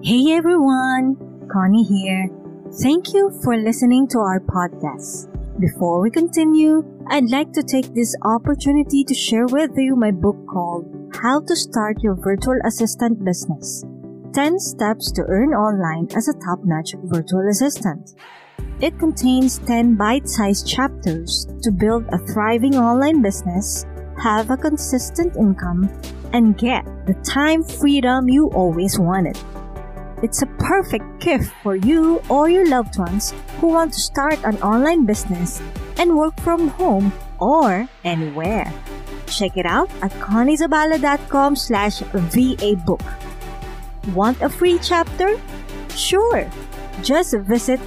Hey everyone, Connie here. Thank you for listening to our podcast. Before we continue, I'd like to take this opportunity to share with you my book called How to Start Your Virtual Assistant Business: 10 Steps to Earn Online as a Top-Notch Virtual Assistant. It contains 10 bite-sized chapters to build a thriving online business, have a consistent income, and get the time freedom you always wanted. It's a perfect gift for you or your loved ones who want to start an online business and work from home or anywhere. Check it out at conniezabala.com/VA book. Want a free chapter? Sure! Just visit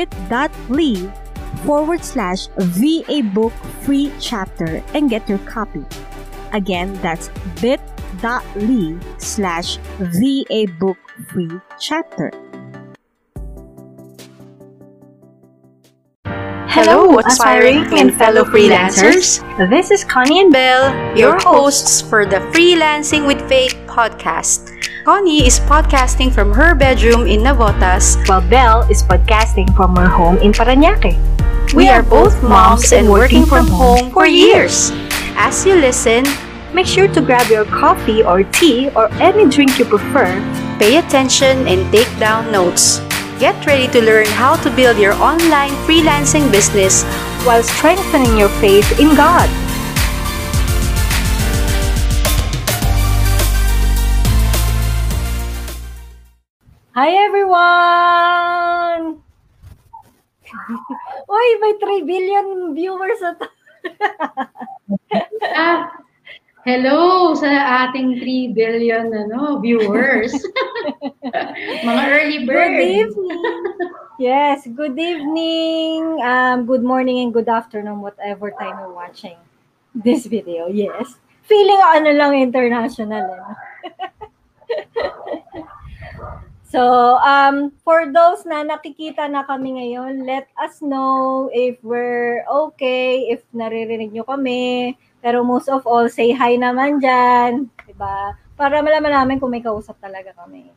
bit.ly/VA book free chapter and get your copy. Again, that's bit.ly/VA book free chapter. Hello, aspiring and fellow freelancers. This is Connie and Belle, your hosts for the Freelancing with Faith podcast. Connie is podcasting from her bedroom in Navotas, while Belle is podcasting from her home in Parañaque. We are both moms and working from home for years. As you listen, make sure to grab your coffee or tea or any drink you prefer. Pay attention and take down notes. Get ready to learn how to build your online freelancing business while strengthening your faith in God. Hi everyone! Uy, may 3 billion viewers at hello sa ating 3 billion viewers. Mga early bird. Good evening. Yes, good evening, good morning, and good afternoon, whatever time you're watching this video. Yes. Feeling lang international. So, for those na nakikita na kami ngayon, let us know if we're okay, if naririnig nyo kami. Pero most of all, say hi naman dyan. Diba? Para malaman namin kung may kausap talaga kami.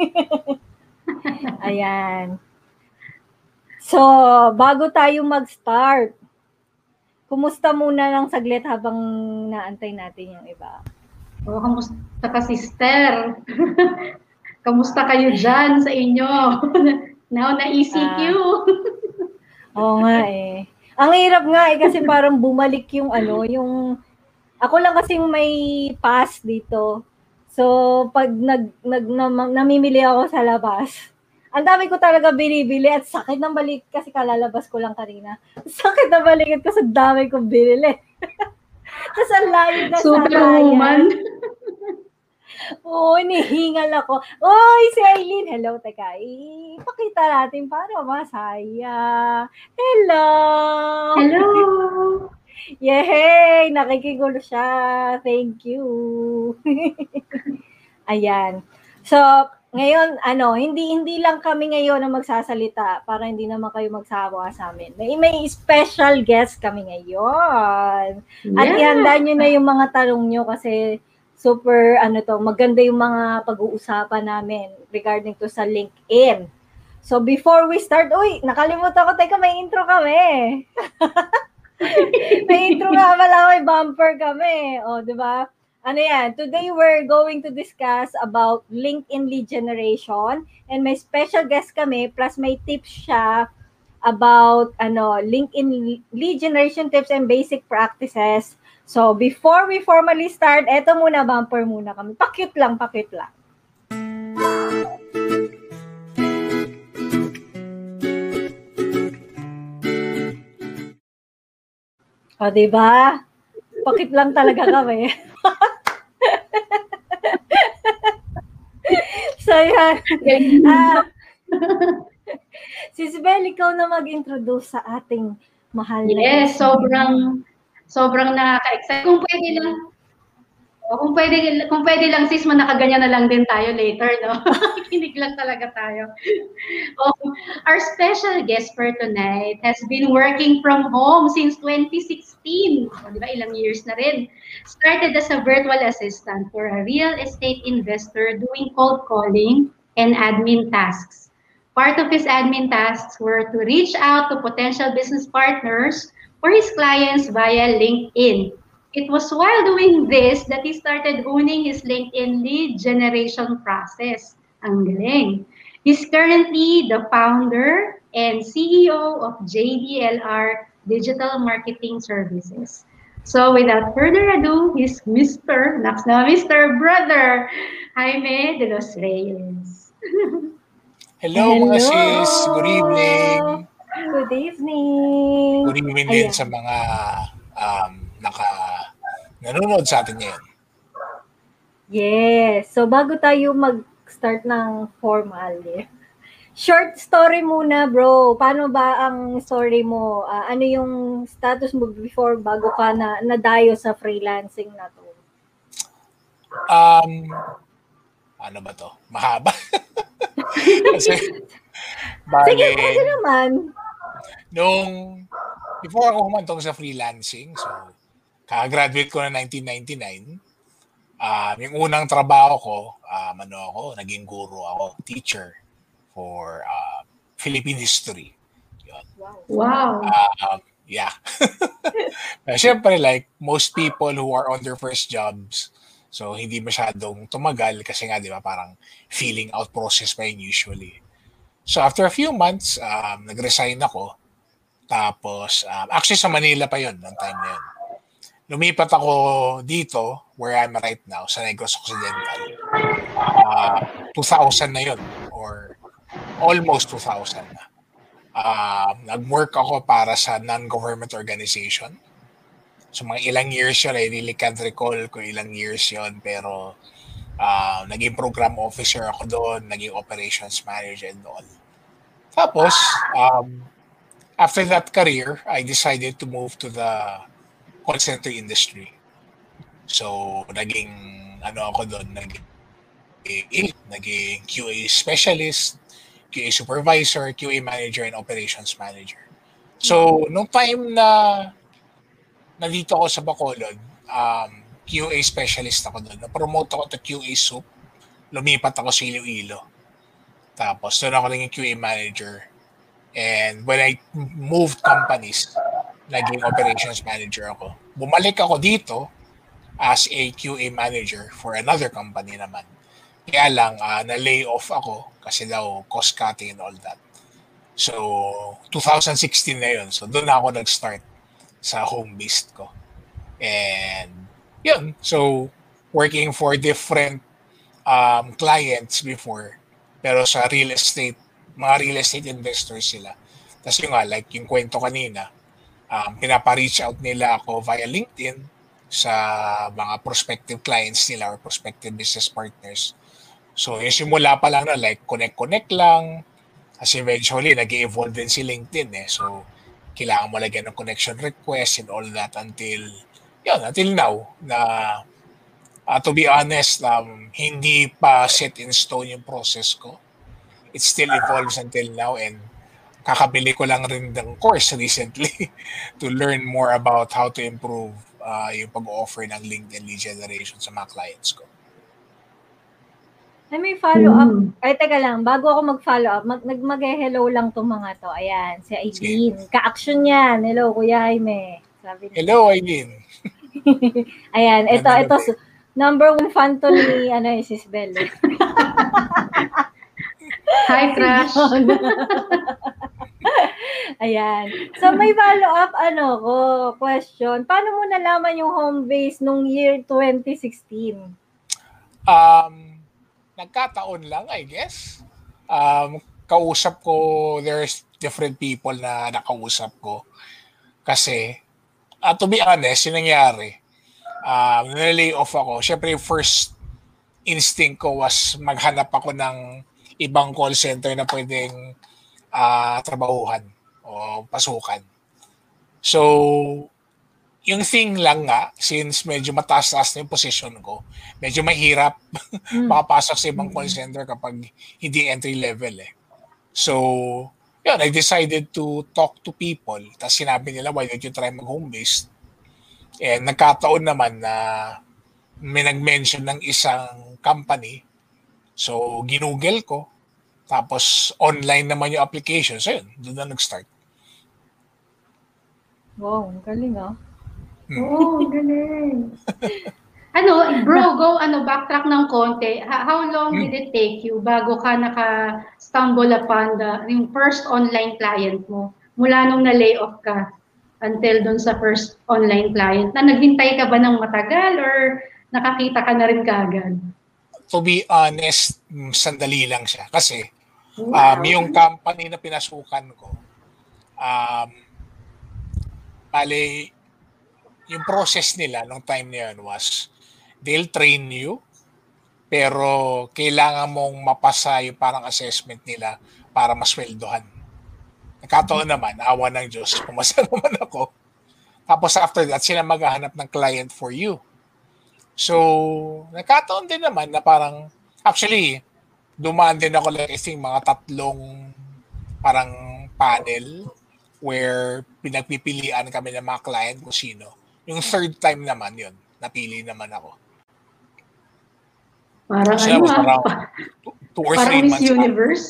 Ayan. So, bago tayo mag-start, kumusta muna lang saglit habang naantay natin yung iba? Kamusta ka, sister? Kamusta kayo dyan sa inyo? Now na ECQ. Oo nga eh. Ang hirap nga kasi parang bumalik yung yung ako lang kasing may pass dito. So pag namimili ako sa labas, ang dami ko talaga binibili at sakit ng balik kasi kalalabas ko lang kanina. Sakit ng balik kasi dami kong binili. Tapos ang layo na Superwoman. Oo, nihingal ako. Oy, si Aileen. Hello, teka. Ipakita natin para masaya. Hello! Hello! Yay! Nakikigulo siya. Thank you. Ayan. So, ngayon, hindi lang kami ngayon na magsasalita para hindi naman kayo magsawa sa amin. May special guest kami ngayon. At ihanda nyo na yung mga tanong nyo kasi super, maganda yung mga pag-uusapan namin regarding to sa LinkedIn. So, before we start, nakalimutan ko, teka, may intro kami. May intro nga pala, may bumper kami. O, di ba? Today we're going to discuss about LinkedIn lead generation and may special guest kami, plus may tips siya about, LinkedIn lead generation tips and basic practices. So, before we formally start, eto muna, bumper muna kami. Pakit lang. O, diba? Pakit lang talaga kami. So, yan. Sis Belle, ikaw na mag-introduce sa ating mahal na. Yes, sobrang nakaka-excite. Kung pwede lang sis, nakaganyan na lang din tayo later, no? Kinig lang talaga tayo. Our special guest for tonight has been working from home since 2016. Di ba? Ilang years na rin. Started as a virtual assistant for a real estate investor doing cold calling and admin tasks. Part of his admin tasks were to reach out to potential business partners for his clients via LinkedIn. It was while doing this that he started honing his LinkedIn lead generation process. Ang galing. He's currently the founder and CEO of JDLR Digital Marketing Services. So without further ado, he's Mr. Brother Jaime de los Reyes. Hello mga sis, good evening. Good evening. Good evening din sa mga nanonood sa atin ngayon. Yes. So bago tayo mag-start ng formal, short story muna, bro. Paano ba ang story mo? Ano yung status mo before bago ka nadayo sa freelancing na to? Ano ba to? Mahaba. Kasi, Sige, pwede naman. Before ako humantong sa freelancing, so, kaka-graduate ko na 1999, yung unang trabaho ko, naging guro ako, teacher for Philippine history. Yun. Wow. Yeah. Siyempre, like most people who are on their first jobs, so hindi masyadong tumagal kasi nga, di ba, parang feeling out process pa yun usually. So after a few months, nag-resign ako. Tapos, actually sa Manila pa yun, noong time na yun. Lumipat ako dito, where I'm right now, sa Negros Occidental. 2000 na yun, or almost 2000 na. Nag-work ako para sa non-government organization. So mga ilang years yun, I really can't recall kung ilang years yun, pero naging program officer ako doon, naging operations manager and all. Tapos, after that career, I decided to move to the call center industry. So, naging QA specialist, QA supervisor, QA manager, and operations manager. So, nung time na nandito ako sa Bacolod, QA specialist ako doon. Na-promote ako to QA soup. Lumipat ako sa Iloilo. Tapos doon ako naging QA manager. And when I moved companies, naging operations manager ako. Bumalik ako dito as a QA manager for another company naman. Kaya lang, na-lay off ako kasi daw cost cutting and all that. So, 2016 na yun. So, doon ako nag-start sa home-based ko. And, yun. So, working for different clients before. Pero sa real estate, mga real estate investors sila. Tapos yung like yung kwento kanina, pinapa-reach out nila ako via LinkedIn sa mga prospective clients nila or prospective business partners. So, yung simula pa lang na like connect lang. Kasi eventually, nag-evolve din si LinkedIn eh. So, kailangan mo lagyan ng connection request and all that until now na to be honest, hindi pa set in stone yung process ko. It still evolves until now and kakabili ko lang rin ng course recently to learn more about how to improve yung pag-offer ng LinkedIn lead generation sa mga clients ko. May follow-up. Ay, teka lang. Bago ako mag-follow-up, mag-hello lang itong mga to. Ayan, si Aileen. Ka-action yan. Hello, Kuya Jaime. Sabi niya. Hello, Aileen. Ayan, ito. Number 1 fan to ni Sis Belle. Hi, Crush. Ayan. So, may follow-up, question. Paano mo nalaman yung home base nung year 2016? Nagkataon lang, I guess. Kausap ko, there's different people na nakausap ko. Kasi, to be honest, yung nangyari, nalay off ako. Siyempre, first instinct ko was maghanap ako ng ibang call center na pwedeng trabahuhan o pasukan. So, yung thing lang nga, since medyo mataas-taas na yung position ko, medyo mahirap makapasok sa ibang call center kapag hindi entry level eh. So, yun, I decided to talk to people. Tapos sinabi nila, why don't you try mag-home-based? And nagkataon naman na may nag-mention ng isang company. So, ginugel ko. Tapos, online naman yung application. So, yun. Doon na nag-start. Wow, ang galing ah. Oo, galing. Backtrack ng konti. How long did it take you bago ka naka-stumble upon yung first online client mo? Mula nung na-layoff ka until dun sa first online client. Na naghintay ka ba ng matagal or nakakita ka na rin kaagad? To be honest, sandali lang siya. Kasi, yung company na pinasukan ko, bale, yung process nila nung time na yun was, they'll train you, pero kailangan mong mapasa yung parang assessment nila para masweldohan. Nagkataon naman, awa ng Diyos, pumasa naman ako. Tapos after that, sila maghahanap ng client for you. So, nagkataon din naman na parang, actually, dumaan din ako like I think mga 3 parang panel where pinagpipilian kami ng mga client kung sino. Yung 3rd time naman yun, napili naman ako. Parang so, parang 2 or 3 Miss months. Universe.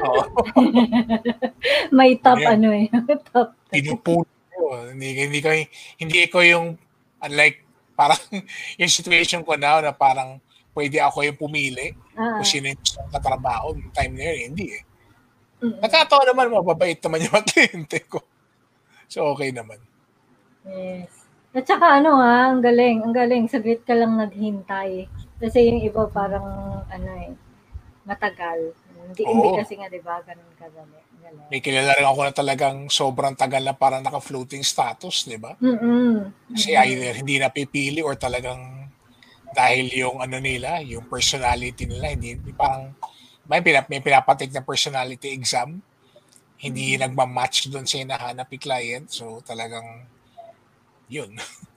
May top top. Pinupuno ko. Hindi ko yung unlike parang yung situation ko now na parang pwede ako yung pumili kung sino yung gusto na trabaho yung time na yun. Hindi eh. Nagkataon naman, mababait naman yung mga kliyente ko. So, okay naman. Yes. At saka ang galing. Ang galing. Saglit ka lang naghintay. Kasi yung iba parang, matagal. Hindi kasi nga, di ba, ganun kadali. May kilala rin ako na talagang sobrang tagal na parang naka-floating status, di ba? Kasi either hindi napipili or talagang dahil yung nila, yung personality nila, hindi parang may pinapatik na personality exam, hindi nagmamatch doon sa hinahanap yung client. So talagang yun.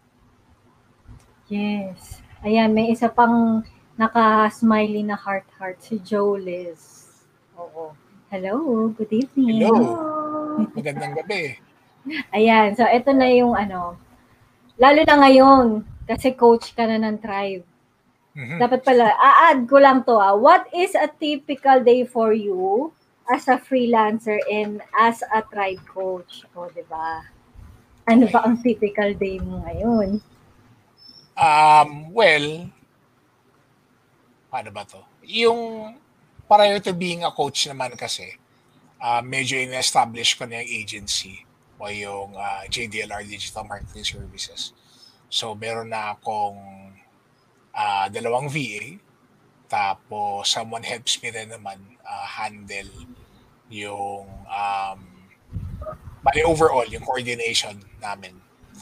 Yes. Ayan, may isa pang naka-smiley na heart si Joliz. Oo. Hello, good evening. Hello. Magandang gabi. Ayan, so ito na yung lalo na ngayon, kasi coach ka na ng tribe. Dapat pala, a-add ko lang to what is a typical day for you as a freelancer and as a tribe coach? O, diba? Ano ba ang typical day mo ngayon? Well, paano ba to? Yung prior to being a coach naman kasi, medyo in-establish ko na yung agency o yung JDLR Digital Marketing Services. So, meron na akong 2 VA. Tapos, someone helps me rin naman handle yung overall, yung coordination namin.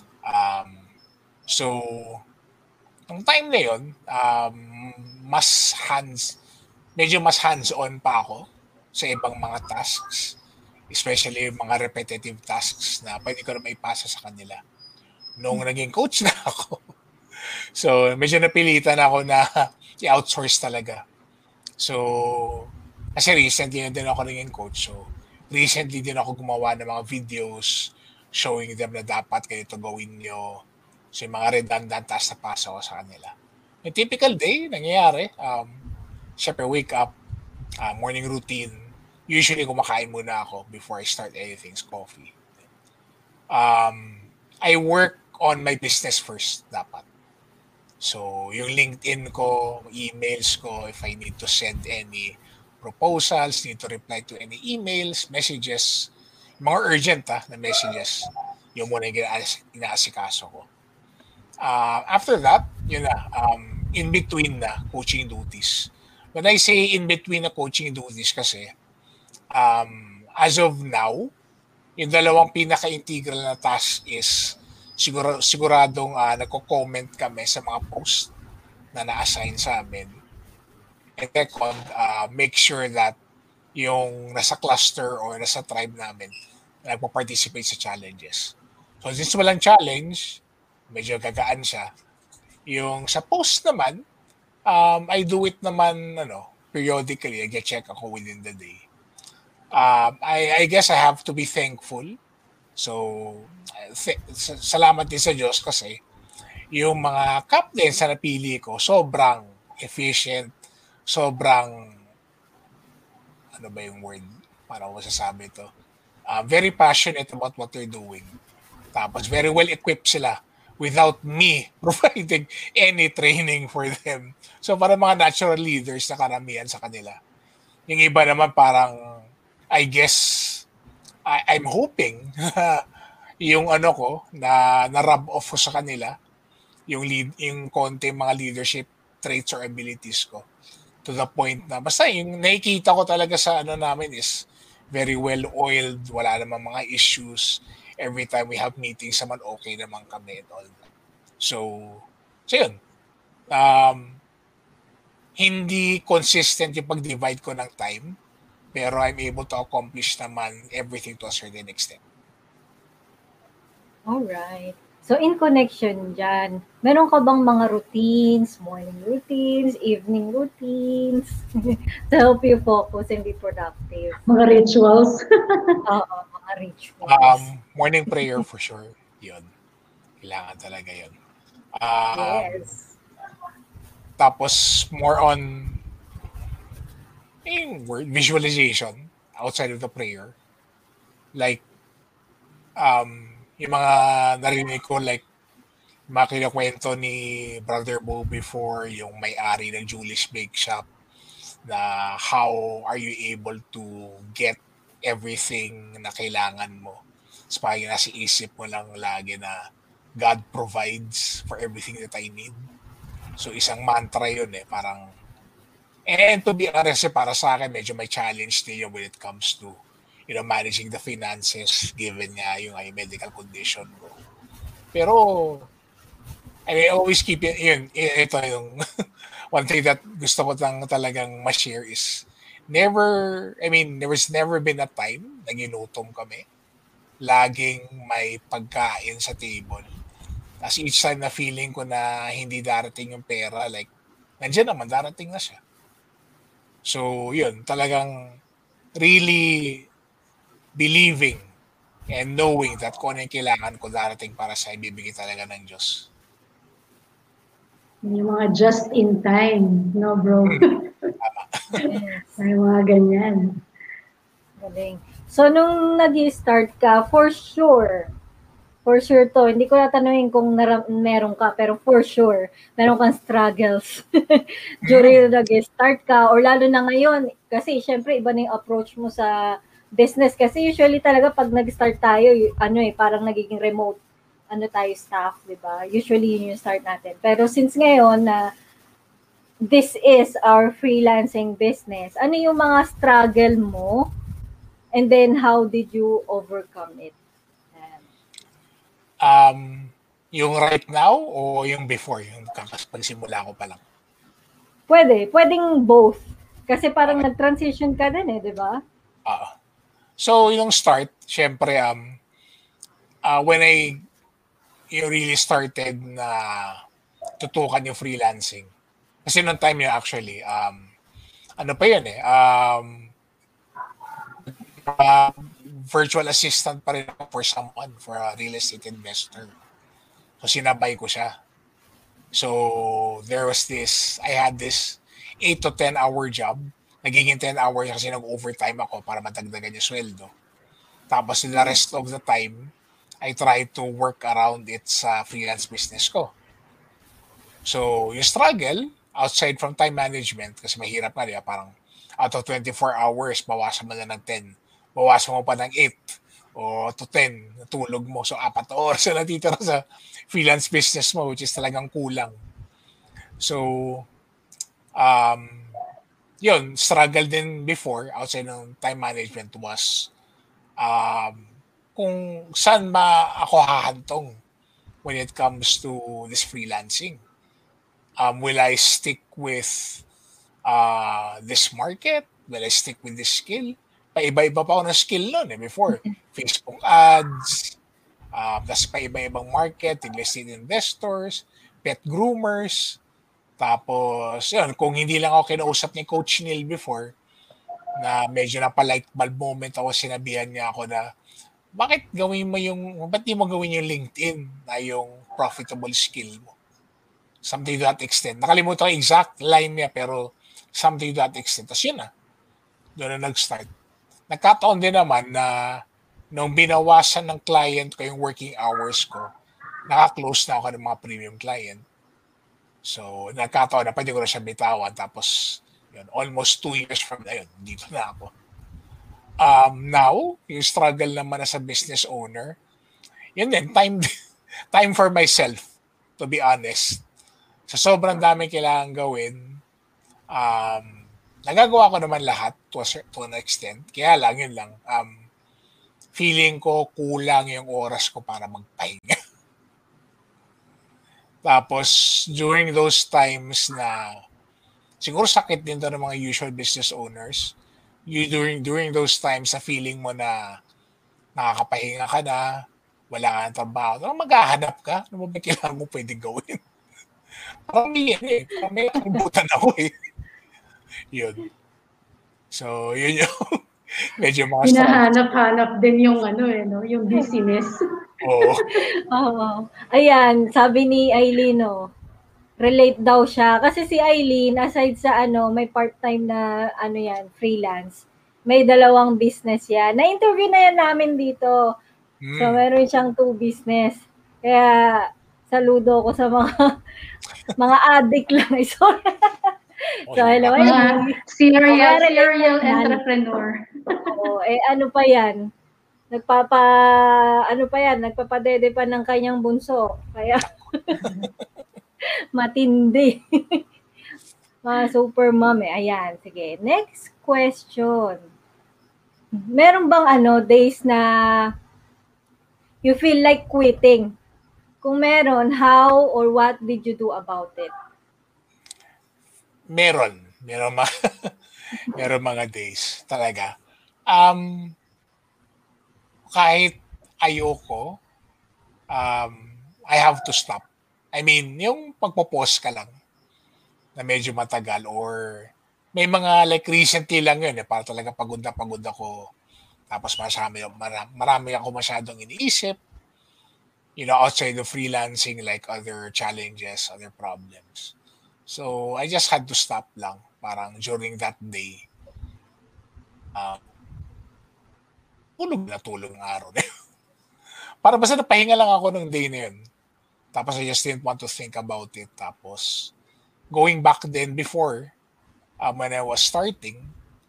So, nung time na yun, medyo mas hands-on pa ako sa ibang mga tasks, especially yung mga repetitive tasks na pwede ko na maipasa sa kanila. Nung naging coach na ako, so medyo napilitan ako na i-outsource talaga. So, kasi recently na din ako naging coach. So, recently din ako gumawa ng mga videos showing them na dapat ganito gawin nyo. So, yung mga redundant tasks na pasa ko sa kanila. Yung typical day, nangyayari, syempre wake up, morning routine. Usually kumakain muna ako before I start anything, coffee. I work on my business first dapat. So, yung LinkedIn ko, emails ko, if I need to send any proposals, need to reply to any emails, messages, mga urgent na messages, yung muna yung inaasikaso ko. After that, yun na, in between na coaching duties. When I say in between na coaching duties kasi, as of now, yung 2 pinaka-integral na task is siguradong nagko-comment kami sa mga post na na-assign sa amin. And second, make sure that yung nasa cluster or nasa tribe namin nagpo-participate sa challenges. So since walang challenge, medyo gagaan siya. Yung sa post naman, I do it naman periodically. I get check ako within the day. I guess I have to be thankful. So, salamat din sa Diyos kasi yung mga captains na napili ko, sobrang efficient, sobrang ano ba yung word? Paano ko masasabi ito? Very passionate about what they're doing. Tapos very well equipped sila without me providing any training for them. So parang mga natural leaders na karamihan sa kanila. Yung iba naman parang, I guess, I'm hoping yung ano ko na rub off ko sa kanila yung konti mga leadership traits or abilities ko to the point na basta yung nakikita ko talaga sa ano namin is very well oiled, wala namang mga issues. Every time we have meetings naman okay naman kami and all that. So yun. Hindi consistent yung pag-divide ko ng time, pero I'm able to accomplish naman everything to a certain extent. Alright. So, in connection dyan, meron ka bang mga routines, morning routines, evening routines, to help you focus and be productive? Mga rituals. Oo, mga rituals. Morning prayer for sure. Yun. Kailangan talaga yun. Yes. Tapos, more on word visualization outside of the prayer. Like, yung mga narinig ko, like, mga kinakwento ni Brother Bo before, yung may-ari ng Julie's Bake Shop, na how are you able to get everything na kailangan mo. So, parang nasa isip mo lang lagi na God provides for everything that I need. So, isang mantra yun parang, and to be honest, para sa akin, medyo may challenge din yun when it comes to managing the finances given nga yung medical condition ko. Pero, I always keep it, ito yung one thing that gusto ko talagang ma-share is there was never been a time na ginutom kami. Laging may pagkain sa table. As each time na feeling ko na hindi darating yung pera, like, nandiyan naman, darating na siya. So, yun, talagang really believing and knowing that kung ano yung kailangan ko darating para sa ibibigay talaga ng Diyos. Yung mga just in time, no bro? Yes. May mga ganyan. Galing. So, nung nag-start ka, for sure to, hindi ko natanungin kung meron ka, pero for sure, meron kang struggles during nag-start ka, or lalo na ngayon, kasi syempre iba na yung approach mo sa business. Kasi usually talaga pag nag-start tayo, parang nagiging remote, tayo staff, di ba? Usually yun yung start natin. Pero since ngayon na this is our freelancing business, ano yung mga struggle mo? And then how did you overcome it? Yung right now o yung before, yung pagsimula ko pa lang? Pwedeng both. Kasi parang nag-transition ka din di ba? So, yung start, syempre, when I really started na tutukan yung freelancing, kasi noong time yun actually, ano pa yun virtual assistant pa rin for someone, for a real estate investor. So, sinabay ko siya. So, I had this 8 to 10 hour job. Nagiging 10 hours kasi nag-overtime ako para matagdagan yung sweldo. Tapos the rest of the time, I try to work around it sa freelance business ko. So, yung struggle, outside from time management, kasi mahirap nga, diba? Parang out of 24 hours, bawasan mo na ng 10. Bawasan mo pa ng 8 o to 10, natulog mo. So, 4 oras na natitira sa freelance business mo, which is talagang kulang. So, yun, struggle din before outside ng time management was kung saan ba ako hahantong when it comes to this freelancing. Will I stick with this market? Will I stick with this skill? Paiba-iba pa ako ng skill nun before. Facebook ads, tapos paiba-ibang market, real estate investors, pet groomers. Tapos, yun, kung hindi lang ako kinausap ni Coach Neil before, na medyo napalight bulb moment ako, sinabihan niya ako na, bakit di mo gawin yung LinkedIn na yung profitable skill mo? Something to that extent. Nakalimutan ko exact line niya, pero something to that extent. Tapos yun Doon na nag-start. Nagkataon din naman na nung binawasan ng client ko yung working hours ko, naka-close na ako ng mga premium client. So, nagkataon na pwede ko na siya bitawan. Tapos, yun, almost 2 years from na yun, dito na ako. Now, yung struggle naman as a business owner, yun din, time for myself, to be honest. So, sobrang dami kailangan gawin. Nagagawa ko naman lahat to an extent. Kaya lang, yun lang. Feeling ko kulang yung oras ko para magpahinga. Tapos, during those times na, siguro sakit din to ng mga usual business owners, during those times na feeling mo na nakakapahinga ka na, wala ka ng trabaho, maghahanap ka, ano ba kailangan mo pwede gawin? Parang may kalibutan ako eh. Yun. So, yun yung medyo mga hinahanap-hanap din yung no, yung business. Oo. Oo. Ayan, sabi ni Eileen, relate daw siya. Kasi si Eileen, aside sa may part-time na freelance, may 2 business yan. Na-interview na yan namin dito. So, meron siyang 2 business. Kaya, saludo ko sa mga addict lang. Sorry. So, hello, Eileen. Serial entrepreneur. Oo, ano pa yan? Nagpapadede pa ng kanyang bunso. Kaya, matindi. Mga super mom Ayan, sige. Next question. Meron bang days na you feel like quitting? Kung meron, how or what did you do about it? Meron mga days talaga. Kahit ayoko, I have to stop. I mean, yung pagpo-pause ka lang na medyo matagal or may mga like recently lang yun para talaga pagod ako. Tapos marami ako masyadong iniisip. Outside of freelancing, like other challenges, other problems. So, I just had to stop lang. Parang during that day, tulog ng araw na yun. Para basta napahinga lang ako ng day na yun. Tapos I just didn't want to think about it. Tapos, going back then before, when I was starting,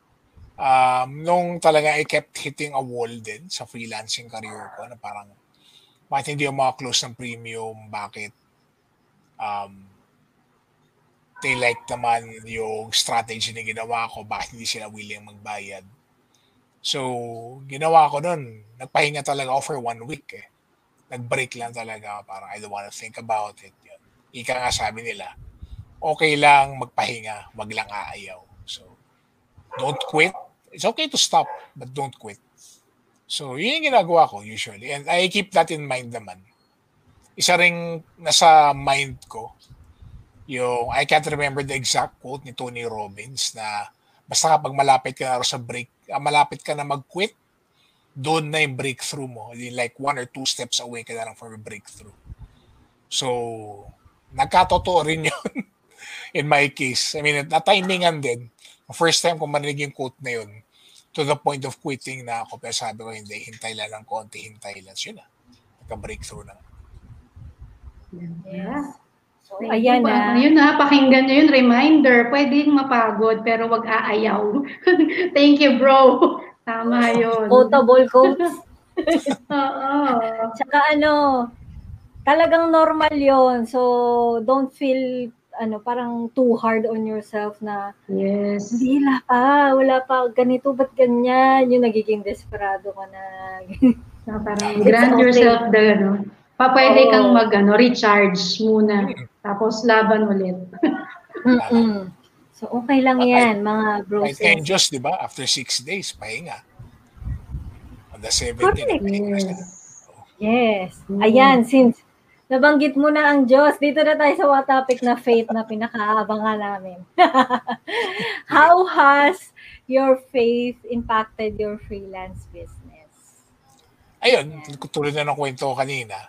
nung talaga I kept hitting a wall din sa freelancing career ko na parang, bakit hindi yung mga close ng premium? Bakit they like naman yung strategy na ginawa ko? Bakit hindi sila willing magbayad? So, ginawa ko nun, nagpahinga talaga ako for 1 week eh. Nag-break lang talaga, parang I don't wanna think about it. Yun. Ika nga sabi nila, okay lang magpahinga, wag lang aayaw. So, don't quit. It's okay to stop, but don't quit. So, yun yung ginagawa ko usually. And I keep that in mind naman. Isa ring nasa mind ko, yung, I can't remember the exact quote ni Tony Robbins na basta kapag malapit ka na sa break, malapit ka na mag-quit, doon na yung breakthrough mo. Like 1 or 2 steps away ka na lang for a breakthrough. So, nagkatotoo rin yun in my case. I mean, na-timingan din. First time ko marinig yung quote na yun, to the point of quitting na ako. Pero sabi ko, hindi, hintay lang ng konti, hintay lang. Yun na. Nagka-breakthrough na. Yeah. So, ayan na. Yun na, pakinggan nyo yun. Reminder, pwedeng mapagod pero wag aayaw. Thank you, bro. Tama yun. Quotable quotes. Oo. Tsaka talagang normal yon. So, don't feel parang too hard on yourself na yes. Hindi wala pa ganito, ba't ganyan? Yung nagiging desperado ka na. Parang grant yourself the pwede kang recharge muna. Tapos laban ulit. So, okay lang yan, mga bros. And just, di ba, after 6 days, pahinga. On the 7th, pahinga sila. Yes. Ayan, since nabanggit mo na ang Diyos, dito na tayo sa what topic na faith na pinakaabangan namin. How has your faith impacted your freelance business? Ayun, tulad na ng kwento ko kanina.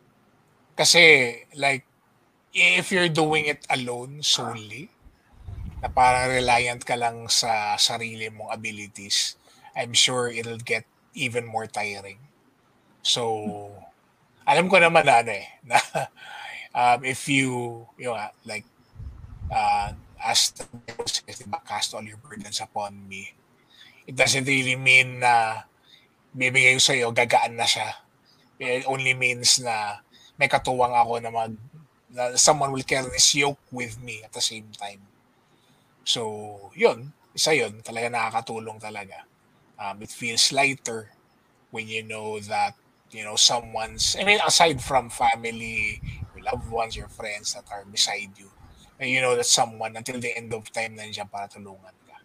Kasi, like, if you're doing it alone solely, na parang reliant ka lang sa sarili mong abilities, I'm sure it'll get even more tiring. So, alam ko naman na na if you know, like, as the Bible says, diba, cast all your burdens upon me. It doesn't really mean na bibigay ko sa'yo, gagaan na siya. It only means na may katuwang ako na someone will carry this yoke with me at the same time. So, yun. Isa yun. Talaga nakakatulong talaga. It feels lighter when you know that, I mean, aside from family, your loved ones, your friends that are beside you, and you know that someone until the end of time nandiyan para tulungan ka.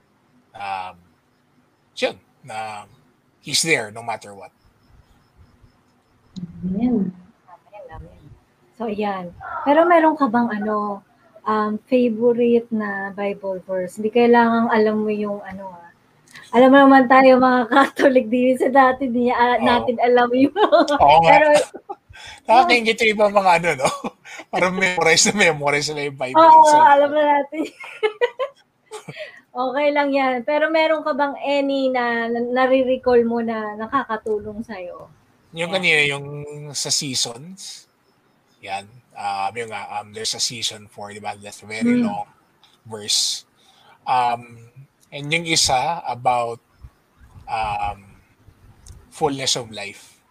Yun. He's there no matter what. Amen. Amen. So, yan. Pero meron ka bang favorite na Bible verse? Hindi kailangang alam mo yung alam mo naman tayo mga Catholic din sa dati, natin alam yung Oo nga. pero Nakakaingit yung iba mga no? Parang memorize na yung Bible. oo, alam na natin. Okay lang yan. Pero meron ka bang any na nare-recall mo na nakakatulong sa'yo? Yung kanina, yung sa seasons, yan. There's a season 4, di ba? That's very long verse. And yung isa about fullness of life.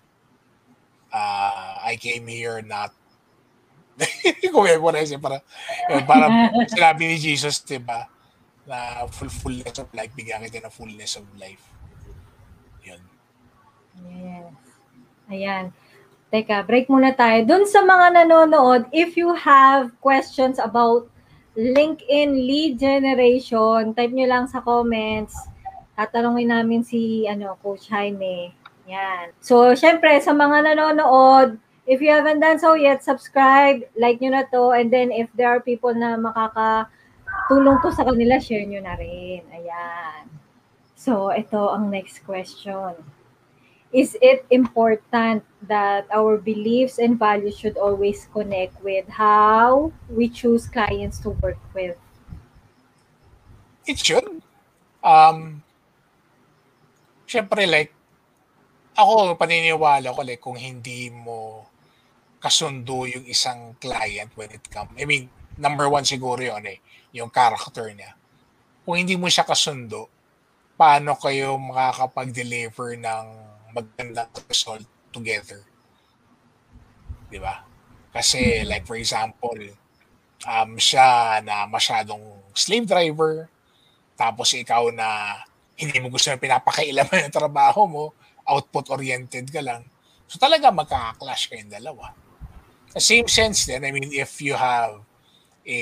I came here not kung mo na siya para sinabi ni Jesus, di ba? Na fullness of life, bigyan kita ng fullness of life. Yun. Yes. Ayan. Teka, break muna tayo. Dun sa mga nanonood, if you have questions about LinkedIn lead generation, type nyo lang sa comments. Tatanungin namin si Coach Jaime. Yan. So, syempre, sa mga nanonood, if you haven't done so yet, subscribe, like nyo na to, and then if there are people na makakatulong to sa kanila, share nyo na rin. Ayan. So, ito ang next question. Is it important that our beliefs and values should always connect with how we choose clients to work with? It should. Siyempre, like, ako, paniniwala ko, like, kung hindi mo kasundo yung isang client when it comes, I mean, number one siguro yun yung character niya. Kung hindi mo siya kasundo, paano kayo makakapag-deliver ng magandang result together? Di ba? Kasi, like, for example, siya na masyadong slave driver, tapos ikaw na hindi mo gusto na pinapakailaman yung trabaho mo, output-oriented ka lang. So, talaga magkaka-clash kayong dalawa. The same sense then, I mean, if you have a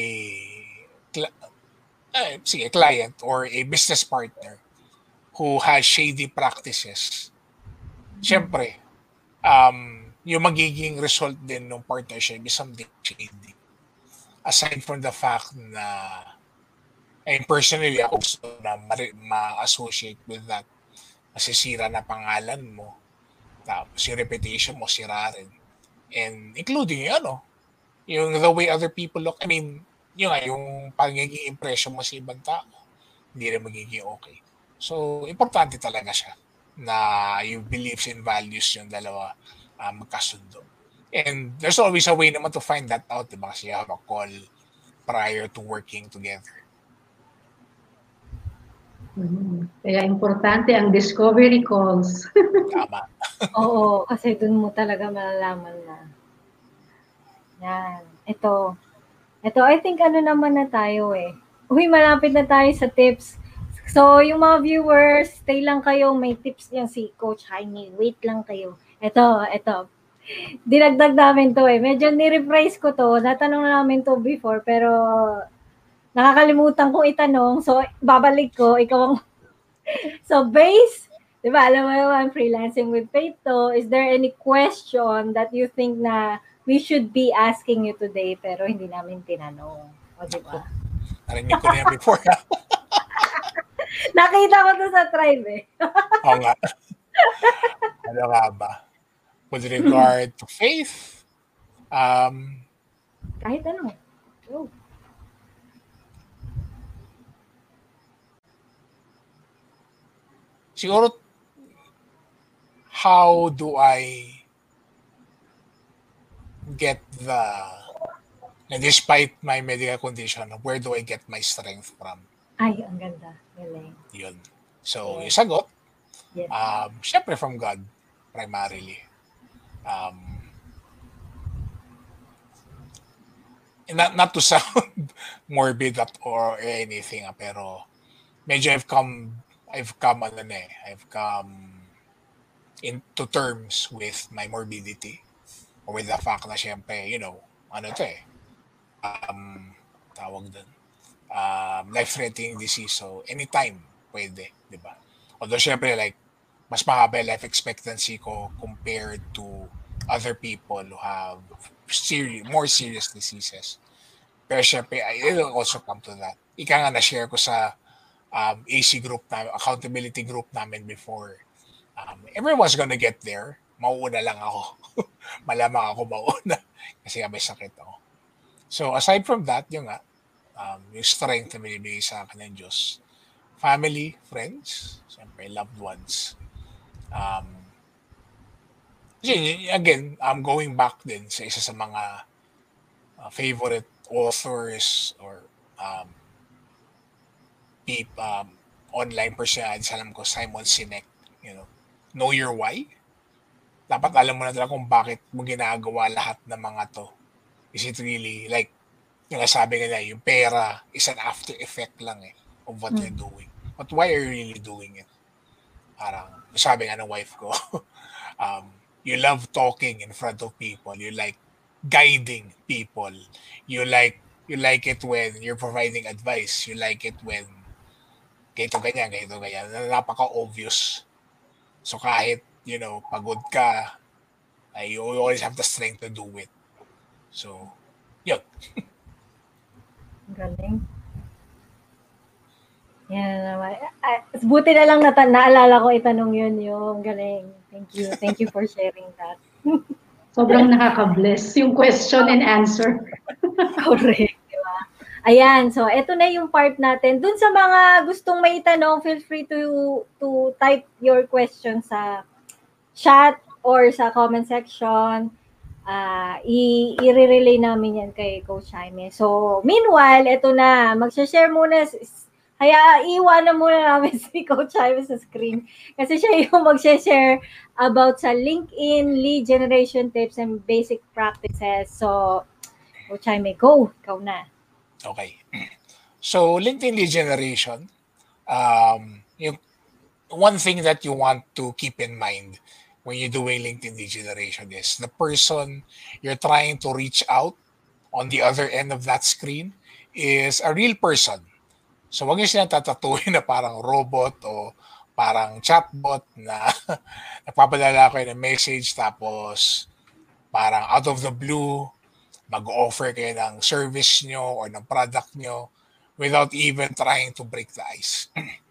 client or a business partner who has shady practices, syempre, yung magiging result din ng partnership is something shady. Aside from the fact na, and personally, ako gusto na ma-associate with that, masisira na pangalan mo, tapos yung reputation mo, sira rin. And including yung the way other people look, I mean, yung pagiging impression mo sa ibang tao, hindi rin magiging okay. So, importante talaga siya na yung beliefs and values yung dalawa magkasundo. And there's always a way naman to find that out, diba? Kasi you have a call prior to working together. Kaya importante ang discovery calls. Tama. Oo, kasi dun mo talaga malalaman na. Yan. Ito, I think naman na tayo Uy, malapit na tayo sa tips. So, yung mga viewers, stay lang kayo. May tips niya si Coach Jaime. Wait lang kayo. Ito. Dinagdag namin to Medyo ni-rephrase ko to. Natanong namin to before, pero nakakalimutan kong itanong. So, babalik ko. Ikaw ang... So, di ba, alam mo naman, freelancing with faith to. Is there any question that you think na we should be asking you today pero hindi namin tinanong? O, di ba? Narinig ko na yan before. Nakita ko to sa tribe Oo nga. Ano nga ba? With regard to faith, kahit ano. Oh. siguro, how do I get despite my medical condition, where do I get my strength from? Ay, ang ganda. Galing. Yun. So, Yes. yung sagot, Yes. syempre from God, primarily. Not to sound morbid or anything, pero medyo I've come into terms with my morbidity, or with the fact na syempre, tawag doon, life-threatening disease. So, anytime, pwede, di ba? Although, syempre, like, mas mahaba life expectancy ko compared to other people who have more serious diseases. Pero syempre, it'll also come to that. Ika nga, na-share ko sa AC group namin, accountability group namin before. Everyone's gonna get there. Mauuna lang ako. Malamang ako mauuna kasi may sakit ako. So, aside from that, yung strength na binibigay sa akin ng Diyos. Family, friends, siyempre, loved ones. Again, I'm going back din sa isa sa mga favorite authors or online personalities. Alam ko, Simon Sinek, know your why. Dapat alam mo na talaga kung bakit mo ginagawa lahat ng mga to. Is it really, like, yung sabi nila, yung pera is an after effect lang of what you're doing. But why are you really doing it? Parang, sabi nga ng wife ko, you love talking in front of people. You like guiding people. You like it when you're providing advice. You like it when ganito ganyan. Napaka-obvious. So kahit, pagod ka, you always have the strength to do it. So, yun. Galing. Yan naman. Buti na lang naalala ko itanong yun yung galing. Thank you. Thank you for sharing that. Sobrang nakaka-bless yung question and answer. Correct. Diba? Ayan. So, ito na yung part natin. Dun sa mga gustong may itanong, feel free to type your question sa chat or sa comment section. I-relay namin yan kay Coach Jaime. So, meanwhile, ito na. Mag-share muna. Kaya iwanan muna namin si Coach Jaime sa screen. Kasi siya yung mag-share about sa LinkedIn, lead generation tips, and basic practices. So, Coach Jaime, go. Ikaw na. Okay. So, LinkedIn lead generation, yung one thing that you want to keep in mind when you're doing LinkedIn lead generation is the person you're trying to reach out on the other end of that screen is a real person. So, wag yung sinatatuin na parang robot o parang chatbot na nagpapadala ko ng message tapos parang out of the blue, mag-offer kayo ng service nyo or ng product nyo without even trying to break the ice.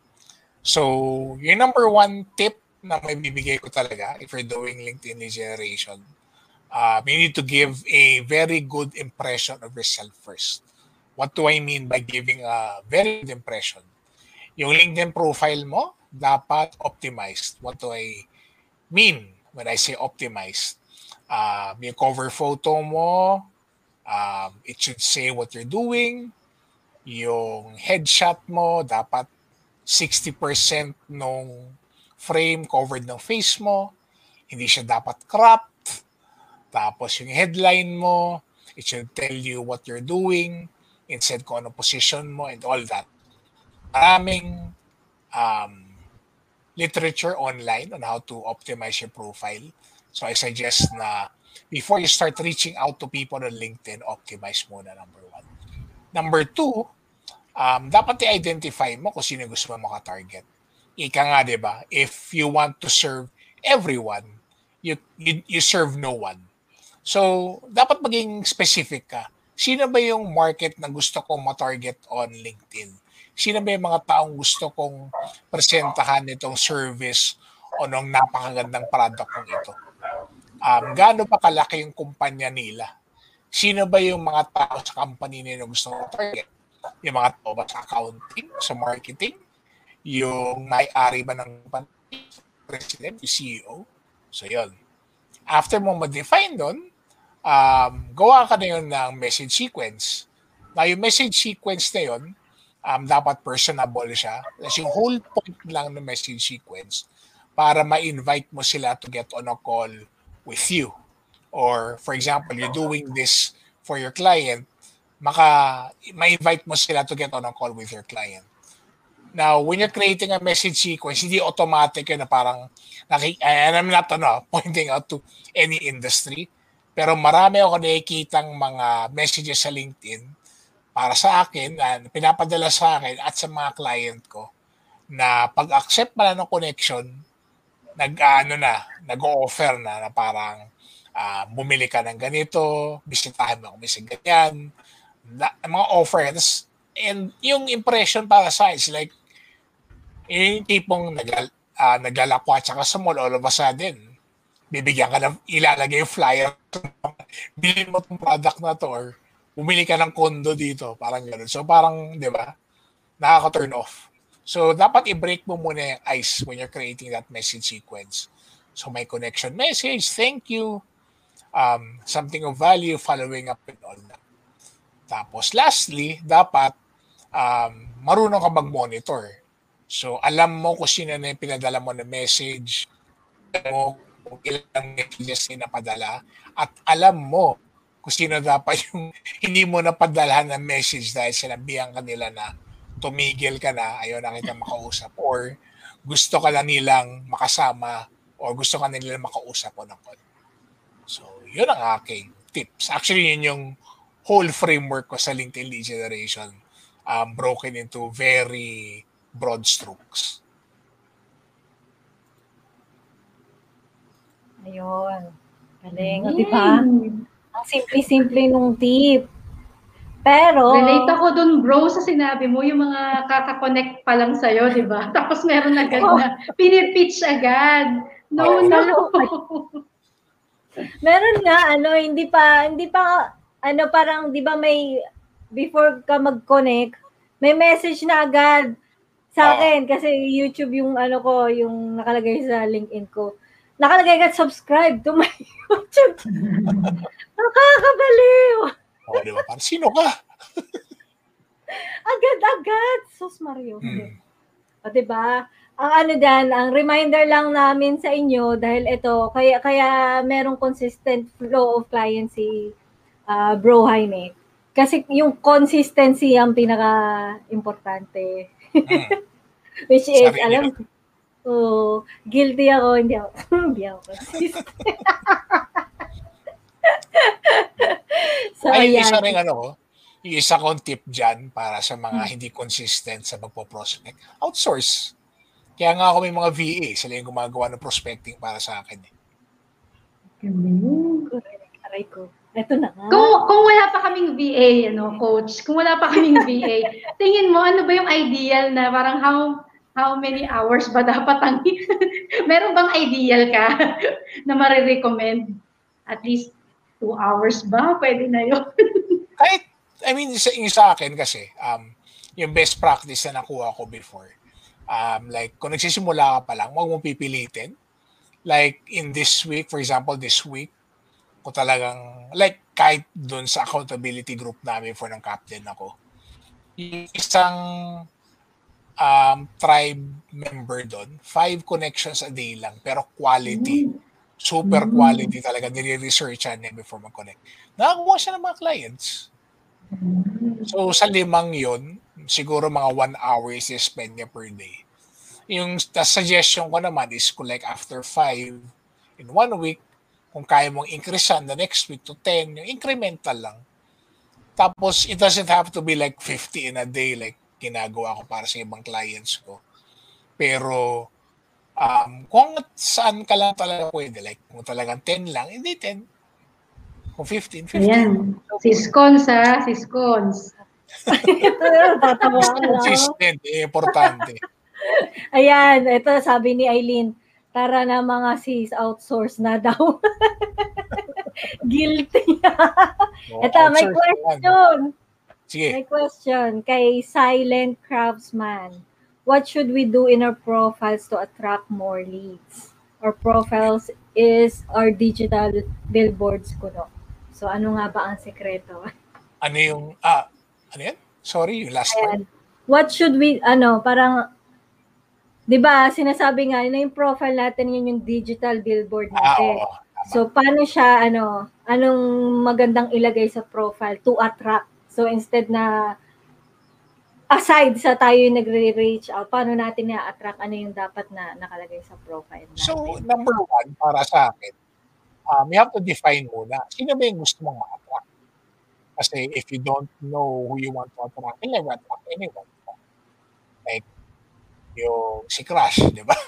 So, yung number one tip na may bibigay ko talaga if you're doing LinkedIn lead generation, you need to give a very good impression of yourself first. What do I mean by giving a very good impression? Yung LinkedIn profile mo, dapat optimized. What do I mean when I say optimized? Yung cover photo mo, it should say what you're doing. Yung headshot mo, dapat 60% nung frame covered ng face mo. Hindi siya dapat cropped. Tapos yung headline mo, it should tell you what you're doing, instead kung ano position mo and all that. Maraming literature online on how to optimize your profile. So I suggest na before you start reaching out to people on LinkedIn, optimize muna, number one. Number two, dapat i-identify mo kung sino gusto mo maka-target. Ika nga, di ba? If you want to serve everyone, you serve no one. So, dapat maging specific ka. Sino ba yung market na gusto kong ma-target on LinkedIn? Sino ba yung mga taong gusto kong presentahan itong service o nung napakagandang product kong ito? Gaano pa kalaki yung kumpanya nila? Sino ba yung mga tao sa company nila gusto kong target? Yung mga tao ba sa accounting, sa marketing? Yung may-ari ba ng president, yung CEO. So, yun. After mo ma-define doon, gawa ka na yun ng message sequence. Na yung message sequence na yun, dapat personable siya. Kasi yung whole point lang ng message sequence para ma-invite mo sila to get on a call with you. Or, for example, you're doing this for your client, ma-invite mo sila to get on a call with your client. Now, when you're creating a message sequence, hindi automatic yun na parang, and I'm not pointing out to any industry, pero marami ako nakikitang mga messages sa LinkedIn para sa akin, pinapadala sa akin at sa mga client ko, na pag-accept pala ng connection, nag-o-offer na parang bumili ka ng ganito, bisitahin mo kami sa ganyan, mga offers. And yung impression para sa akin is like, yung tipong naglalakwat saka sa mall all of a sudden, bibigyan ka ng ilalagay yung flyer, bilhin mo itong product na to or bumili ka ng condo dito, parang gano'n. So parang, di ba, nakaka-turn off. So dapat i-break mo muna yung ice when you're creating that message sequence. So may connection message, thank you, something of value, following up and all that. Tapos lastly, dapat marunong ka mag-monitor. So, alam mo kung sino na yung pinadala mo na message, alam mo kung ilang messages na napadala, at alam mo kung sino dapat yung hindi mo napadalahan ng message dahil sinabihan ka nila na tumigil ka na, ayaw na kita makausap, or gusto ka lang nilang makasama, or gusto ka nilang makausap o ng call. So, yun ang aking tips. Actually, yun yung whole framework ko sa LinkedIn lead generation, broken into very broad strokes. Ayun. Galing. O, diba? Ang simple-simple nung tip. Pero... Relate ako dun, bro, sa sinabi mo, yung mga kaka-connect pa lang sa'yo, di ba? Tapos meron agad na pinipitch agad. No. Meron nga, hindi pa, parang, di ba may, before ka mag-connect, may message na agad sa akin, kasi YouTube yung yung nakalagay sa LinkedIn ko. Nakalagay agad, subscribe to my YouTube. Nakakabaliw. Di ba? Parang sino ka? Agad. Sus Mario. O, diba? Ang reminder lang namin sa inyo, dahil ito, kaya merong consistent flow of clients si Bro Jaime. Kasi yung consistency ang pinaka-importante. Which is, alam, guilty ako, hindi ako consistent. So, ay, isa rin yung isa kong tip dyan para sa mga hindi consistent sa magpo-prospect. Outsource. Kaya nga ako may mga VA, sila yung gumagawa ng prospecting para sa akin. Aray ko. Ito na nga. Kung wala pa kaming VA, coach, kung wala pa kaming VA, tingin mo, ano ba yung ideal na parang how many hours ba dapat ang... Meron bang ideal ka na marirecommend? At least 2 hours ba? Pwede na yun. Kahit, yung sa akin kasi, yung best practice na nakuha ko before, like, kung nagsisimula ka pa lang, huwag mong pipilitin. Like, in this week, for example, this week, kung talagang, like, kahit dun sa accountability group namin for ng captain ako, yung isang tribe member doon, 5 connections a day lang, pero quality. Super quality talaga. Nire-researchan niya before mag-connect. Nakakuha siya ng mga clients. So, sa 5 yun, siguro mga 1 hour is spend niya per day. Yung suggestion ko naman is kung like after 5 in 1 week, kung kaya mong increasean the next week to 10, yung incremental lang. Tapos, it doesn't have to be like 50 in a day like ginagawa ko para sa ibang clients ko. Pero, kung saan ka lang talaga pwede, like kung talagang 10 lang, hindi 10. Kung 15. Ayan. Siskons. Tatawa ka lang. Consistent, importante. Ayan, ito sabi ni Eileen, tara na mga sis, outsource na daw. Guilty. Ito, may question. Sige. May question kay Silent Craftsman. what should we do in our profiles to attract more leads? Our profiles is our digital billboards kuno. So ano nga ba ang sekreto? Ano yung, ano yan? Sorry, yung last part. Ayan. What should we, parang, di ba, sinasabi nga na yung profile natin, yun yung digital billboard natin. Oo. Tama. So, paano siya, anong magandang ilagay sa profile to attract? So, instead na, aside sa tayo yung nagre-reach out, paano natin na-attract? Ano yung dapat na nakalagay sa profile natin? So, number one, para sa akin, you have to define muna, sino ba yung gusto mong ma-attract? Kasi if you don't know who you want to attract, you'll never attract anyone. Like, yung si Crush, di ba?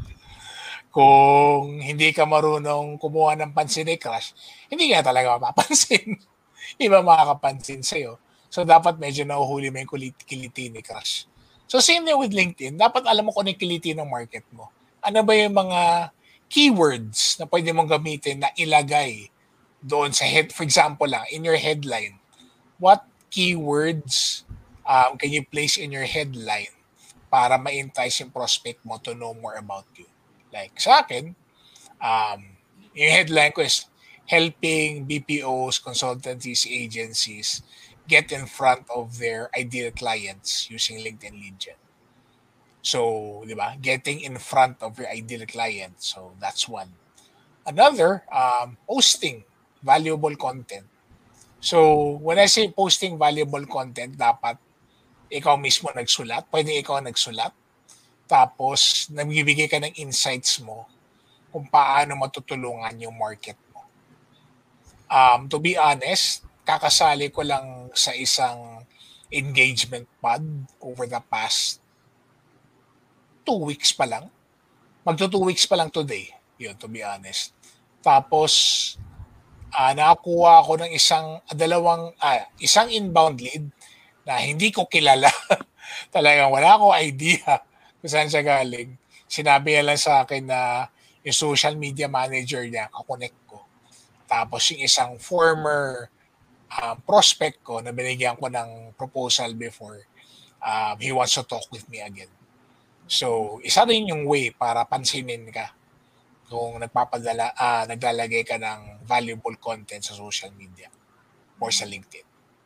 Kung hindi ka marunong kumuha ng pansin ni Crush, hindi ka talaga mapapansin. Iba makakapansin sa'yo. So, dapat medyo nahuhuli mo yung kiliti ni Crush. So, same din with LinkedIn. Dapat alam mo kung ano yung kiliti ng market mo. Ano ba yung mga keywords na pwede mong gamitin na ilagay doon sa head, for example lang, in your headline. What keywords can you place in your headline para ma-entice yung prospect mo to know more about you? Like sa akin, yung headline ko is helping BPOs, consultancies, agencies get in front of their ideal clients using LinkedIn Lead Gen. So, di ba? Getting in front of your ideal client. So, that's one. Another, posting valuable content. So, when I say posting valuable content, dapat ikaw mismo nagsulat. Pwede ikaw nagsulat. Tapos, nagbibigay ka ng insights mo kung paano matutulungan yung market mo. To be honest, kakasali ko lang sa isang engagement pod over the past 2 weeks pa lang. Magto 2 weeks pa lang today. Yun, to be honest. Tapos, nakakuha ako ng isang inbound lead na hindi ko kilala. Talagang wala akong idea kung saan siya galing. Sinabi niya lang sa akin na yung social media manager niya, kakonect ko. Tapos yung isang former prospect ko na binigyan ko ng proposal before, he wants to talk with me again. So, isa rin yung way para pansinin ka kung naglalagay ka ng valuable content sa social media or sa LinkedIn.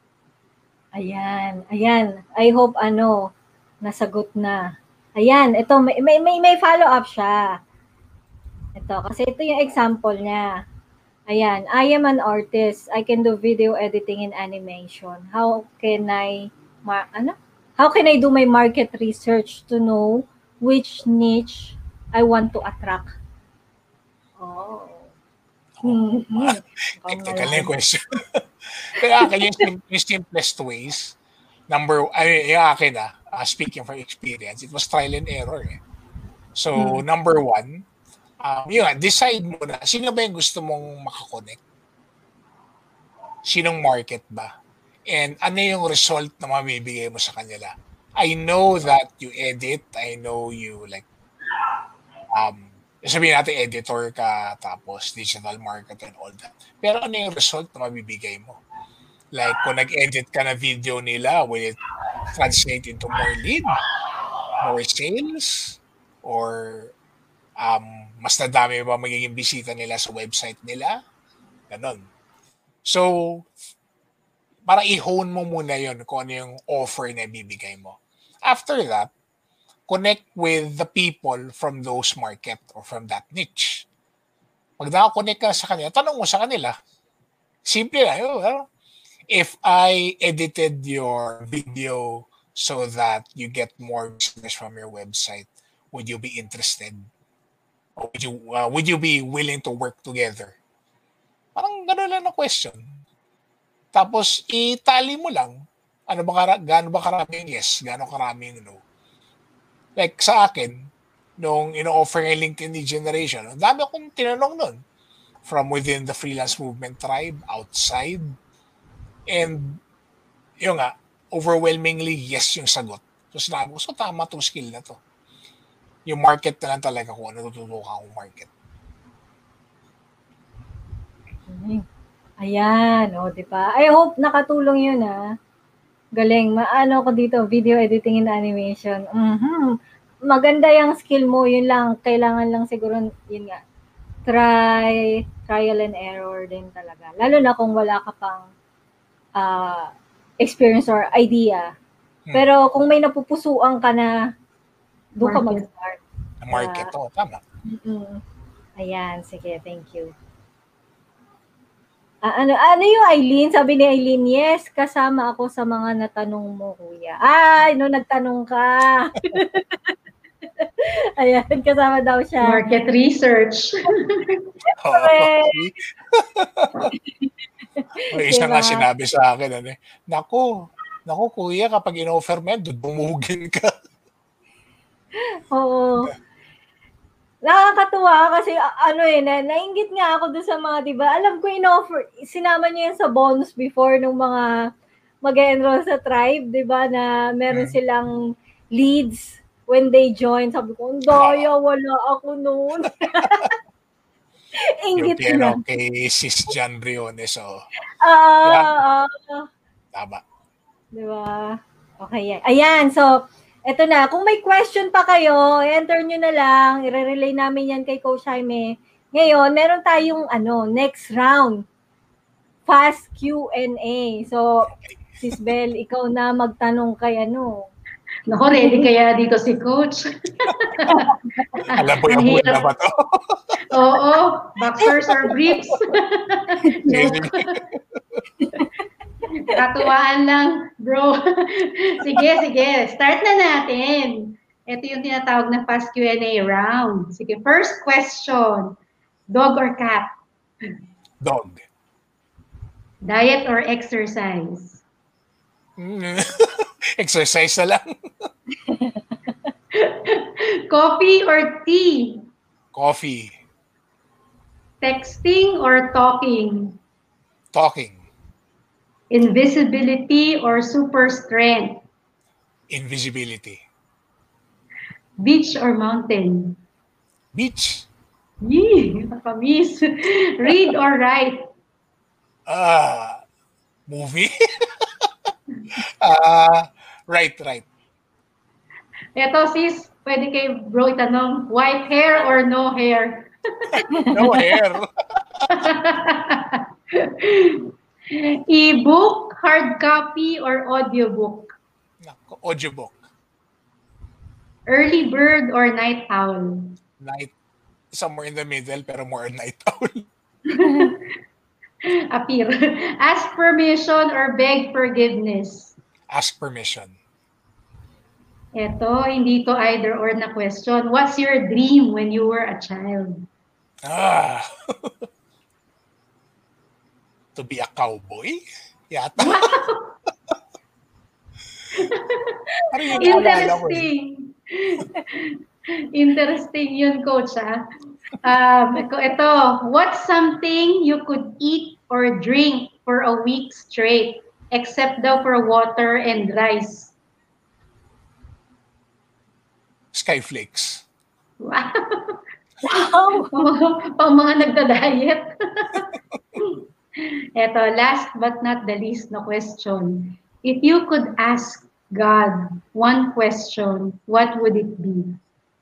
Ayan. I hope nasagot na. Ayan, ito may follow-up siya. Ito, kasi ito yung example niya. Ayan, I am an artist. I can do video editing and animation. How can I do my market research to know which niche I want to attract? Oh. Technical na yung question. Kaya akin yung simplest ways, yung akin speaking from experience, it was trial and error. So, number one, decide mo na, sino ba yung gusto mong makakonect? Sinong market ba? And ano yung result na mabibigay mo sa kanila? I know that you edit, I know you sabihin natin editor ka, tapos digital marketer and all that. Pero ano yung result na mabibigay mo? Like, kung nag-edit ka na video nila, will it translate into more lead? More sales? Or mas nadami ba magiging bisita nila sa website nila? Ganon. So, para i-hone mo muna yun kung ano yung offer na ibibigay mo. After that, connect with the people from those market or from that niche. Pag nakakonect ka sa kanila, tanong mo sa kanila. Simple lang. If I edited your video so that you get more visitors from your website, would you be interested? Or would you be willing to work together? Parang gano'n lang na question. Tapos, itali mo lang, gaano ba karaming yes, gaano karaming no. Like sa akin, nung ino-offer ng LinkedIn Lead Generation, ang dami akong tinanong nun. From within the freelance movement tribe, outside. And, yun nga, overwhelmingly yes yung sagot. So sinabi ko, so tama tong skill na to. Yung market na lang talaga kung ano tututukan akong market. Ayan, di ba? I hope nakatulong yun, Galing. Maano ko dito, video editing and animation. Maganda yung skill mo, yun lang. Kailangan lang siguro, yun nga, trial and error din talaga. Lalo na kung wala ka pang experience or idea. Pero kung may napupusuan ka na, doon ka mag-start. Market, tama. Ayan, sige, thank you. Ano yung Eileen? Sabi ni Eileen, yes, kasama ako sa mga natanong mo, kuya. Nagtanong ka. Ayan, kasama daw siya. Market research. May isa nga sinabi sa akin, Naku, kuya, kapag in-offer mo yan, bumugin ka. Oo. Nakakatuwa kasi nainggit nga ako doon sa mga, diba, alam ko in-offer, sinama niya yan sa bonus before nung mga mag-enroll sa tribe, diba, na meron silang leads when they join. Sabi ko, daya, wala ako noon. Inggit na. Yung kay Sis John Briones, tama. Diba? Okay, ayan, so, eto na, kung may question pa kayo, enter nyo na lang, i-relay namin yan kay Coach Jaime. Ngayon, meron tayong next round, fast Q&A. So, Sis Bel, ikaw na magtanong kay Naku, ready kaya dito si Coach. Alam mo yung na ba to? Oo, boxers or briefs. Katuwaan lang, bro. Sige. Start na natin. Ito yung tinatawag na fast Q&A round. Sige, first question. Dog or cat? Dog. Diet or exercise? Exercise na lang. Coffee or tea? Coffee. Texting or talking? Talking. Invisibility or super strength? Invisibility. Beach or mountain? Beach. Yee, nakamiss. Read or write? Movie. Right. Ito sis, pwede kay bro itanong, white hair or no hair? No hair. E-book, hard copy, or audiobook? Audiobook. Early bird or night owl? Night. Somewhere in the middle, pero more night owl. Appear. Ask permission or beg forgiveness? Ask permission. Ito, hindi to either or na question. What's your dream when you were a child? To be a cowboy? Yata. Interesting. Interesting yun, Coach. Ito, what's something you could eat or drink for a week straight, except daw for water and rice? Skyflakes. Wow. Wow! Pang mga nagda-diet. Ito, last but not the least na question. If you could ask God one question, what would it be?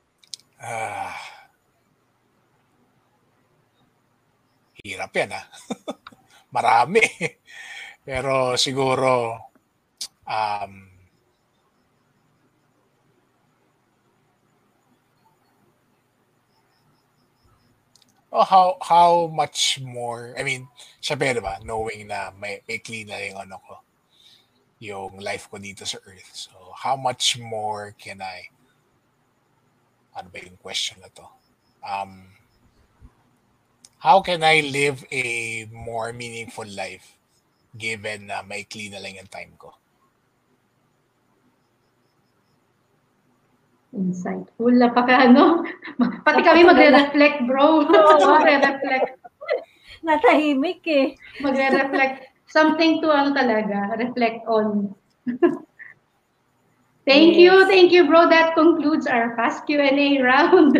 Hirap yan, Marami. Pero siguro, how much more, syempre diba, knowing na may clean na yung life ko dito sa earth. So, how much more can I, ano ba yung question na to? How can I live a more meaningful life given na may clean na lang yung time ko? Insightful. Pati kami magre-reflect, bro. Magre-reflect. Natahimik eh. Magre-reflect. Something to reflect on. Thank you, bro. That concludes our fast Q&A round.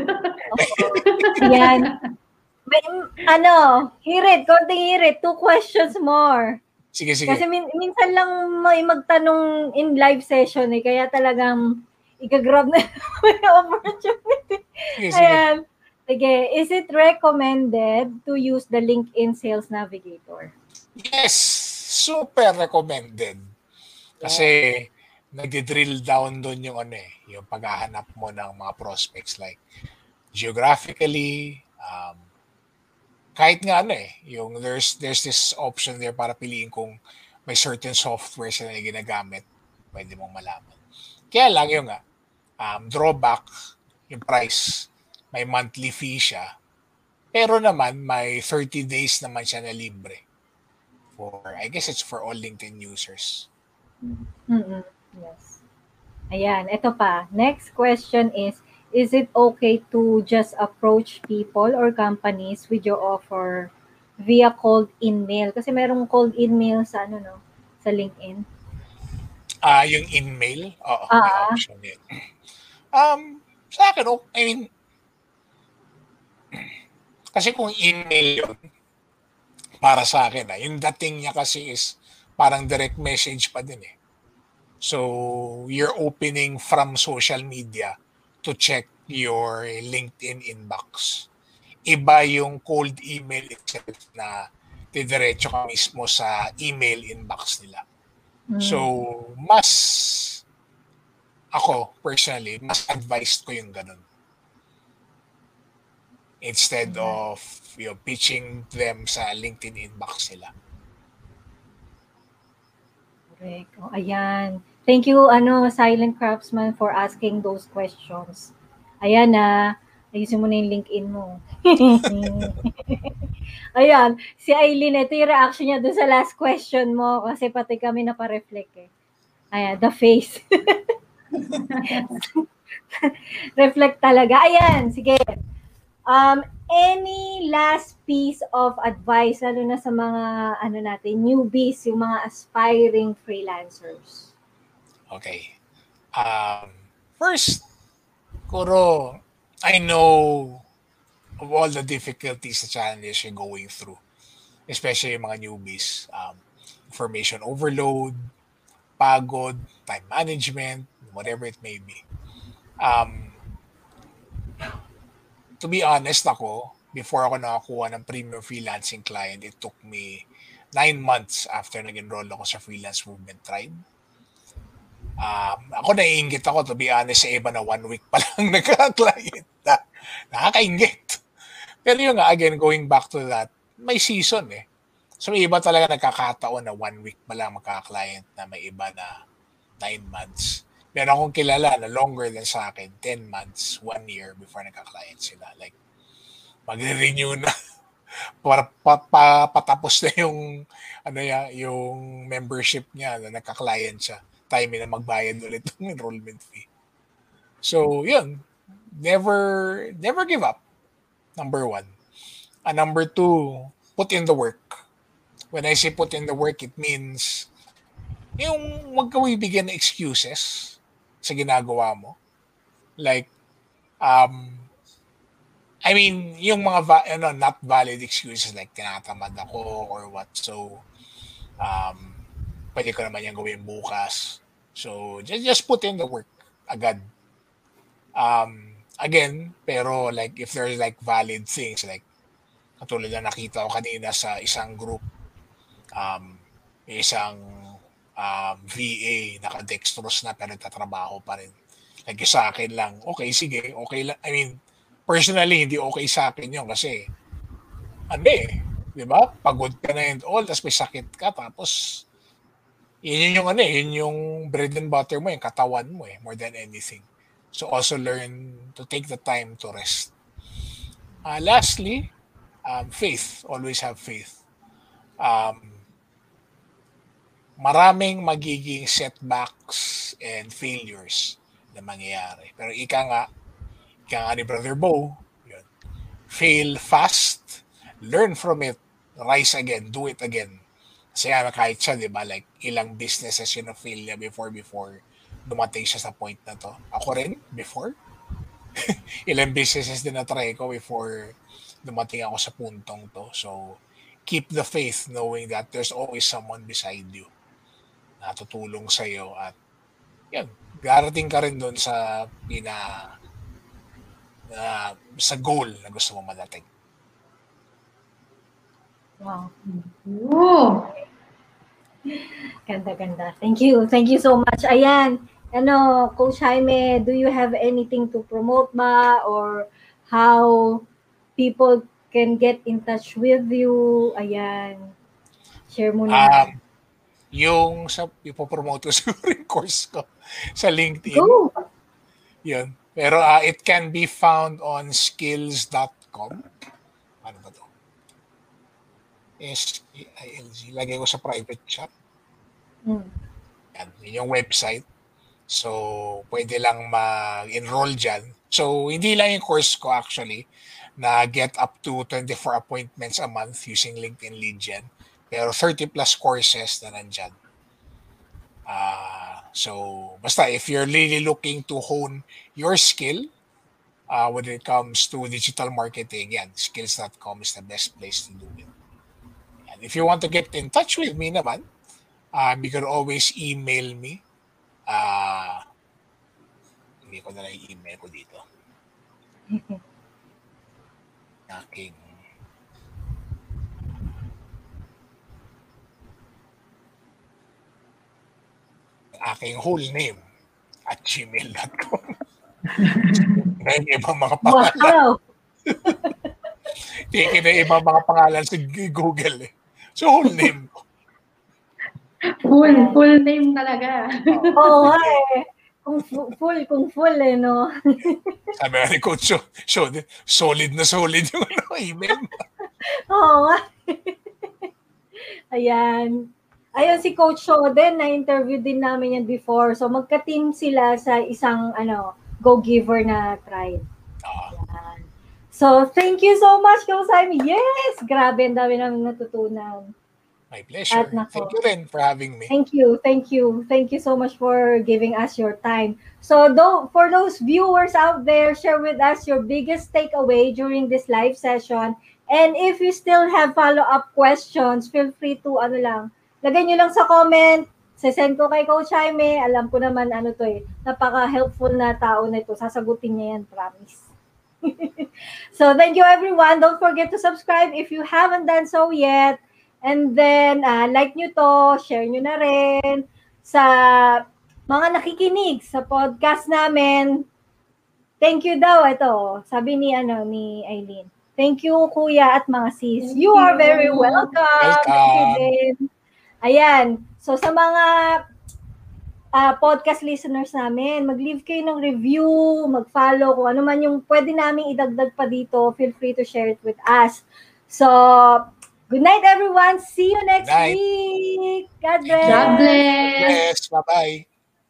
Yan. Hirit, konting hirit. 2 questions more. Sige, sige. Kasi minsan lang may magtanong in live session eh, kaya talagang i-grab na yung opportunity. Sige, sige. Ayan. Sige, is it recommended to use the LinkedIn Sales Navigator? Yes, super recommended. Kasi nag-drill down doon yung yung paghahanap mo ng mga prospects like geographically, kahit nga yung there's this option there para piliin kung may certain software sila na ginagamit, pwede mong malaman. Kaya lang yung drawback, yung price, may monthly fee siya, pero naman may 30 days naman siya na libre. I guess it's for all LinkedIn users. Mm-mm. Yes. Ayan, ito pa. Next question is it okay to just approach people or companies with your offer via cold email? Kasi merong cold email sa sa LinkedIn. Yung email, may option yun. Sa akin, I mean, kasi kung email yun, para sa akin, yung dating niya kasi is parang direct message pa din eh. So, you're opening from social media to check your LinkedIn inbox. Iba yung cold email itself na didiretso ka mismo sa email inbox nila. So, ako personally, mas advised ko yung ganun. Instead of pitching them sa LinkedIn inbox nila. Correct. Oh, ayan. Thank you, Silent Craftsman, for asking those questions. Ayan ayusin mo na yung LinkedIn mo. Ayan, si Aileen, ito yung reaction niya dun sa last question mo kasi pati kami napareflect eh. Ayan, the face. Reflect talaga. Ayan, sige. Any last piece of advice, lalo na sa mga, newbies, yung mga aspiring freelancers? Okay. First, Kuro, I know of all the difficulties, the challenges you're going through, especially yung mga newbies. Information overload, pagod, time management, whatever it may be. To be honest ako, before ako nakakuha ng premium freelancing client, it took me 9 months after nag-enroll ako sa Freelance Movement Tribe. Ako naiinggit ako, to be honest, sa iba na 1 week pa lang nagka-client. Nakakainggit. Pero yung again, going back to that, may season eh. So may iba talaga nagkakataon na 1 week pa lang magka-client na may iba na 9 months. Meron akong kilala na longer than sa akin, 10 months, 1 year before nagka-client sila. Like, magre-renew na. Para patapos na yung yung membership niya na nagka-client siya. Time na magbayad ulit ng enrollment fee. So, yun. Never give up. Number 1. Number 2, put in the work. When I say put in the work, it means yung wag ka bibigyan ng excuses sa ginagawa mo. Like, I mean, yung mga not valid excuses like tinatamad ako or what. So, pwede ko naman yung gawin bukas. So, just put in the work agad. Again, pero like if there's like valid things like katulad na nakita ko kanina sa isang group, isang VA naka-dextrose na pero nagtatrabaho pa rin. Like sa akin lang, okay, sige, okay lang. I mean, personally, hindi okay sa akin yun kasi di ba? Pagod ka na and all, tapos may sakit ka, tapos yun yung bread and butter mo, yung katawan mo more than anything. So also learn to take the time to rest. Lastly, faith. Always have faith. Maraming magiging setbacks and failures na mangyayari. Pero ika nga ni Brother Bo, yun, fail fast, learn from it, rise again, do it again. Kasi kahit siya, di ba, like ilang businesses yun na fail niya before dumating siya sa point na to. Ako rin, before. Ilang businesses din na try ko before dumating ako sa puntong to. So, keep the faith knowing that there's always someone beside you na tutulong sa'yo at yan, darating ka rin doon sa sa goal na gusto mo madating. Wow. Ooh. Ganda. Thank you so much. Ayan, Coach Jaime, do you have anything to promote ba or how people can get in touch with you? Ayan, share mo na. Yung ipopromote ko siguro yung course ko sa LinkedIn. Go! Yun. Pero it can be found on skills.com. Ano ba to? SKILG. Lagay ko sa private chat. Yan. Yun yung website. So, pwede lang mag-enroll dyan. So, hindi lang yung course ko actually na get up to 24 appointments a month using LinkedIn Lead Gen. Pero 30 plus courses na nandyan. So, basta if you're really looking to hone your skill when it comes to digital marketing, yan, skills.com is the best place to do it. And if you want to get in touch with me naman, you can always email me. Hindi ko na lang email ko dito. Aking whole name at gmail.com. Ngayon ibang mga pangalan. Wow! Tingin na ibang mga pangalan sa Google eh. So whole name. Full name talaga. Oo nga eh. Kung full eh, no? Sabi nga ni Coach, solid na solid yung email. Oo nga. Ayan. Ayun si Coach Shoden, na-interview din namin yan before. So magka-team sila sa isang go-giver na tribe. Ayan. So thank you so much, Coach Jaime. Yes! Grabe, ang dami namin natutunan. My pleasure. Thank you rin for having me. Thank you. Thank you so much for giving us your time. So for those viewers out there, share with us your biggest takeaway during this live session. And if you still have follow-up questions, feel free to lagay nyo lang sa comment. Sesend ko kay Coach Jaime. Alam ko naman napaka-helpful na tao na ito. Sasagutin niya yan, promise. So thank you everyone. Don't forget to subscribe if you haven't done so yet. And then, like nyo to, share nyo na rin sa mga nakikinig sa podcast namin. Thank you daw, ito. Sabi ni Eileen. Thank you, kuya at mga sis. You are very welcome. Thank you din. Ayan. So, sa mga podcast listeners namin, mag-leave kayo ng review, mag-follow, kung ano man yung pwede namin idagdag pa dito, feel free to share it with us. So, good night, everyone. See you next week. God bless. God bless. Bye-bye.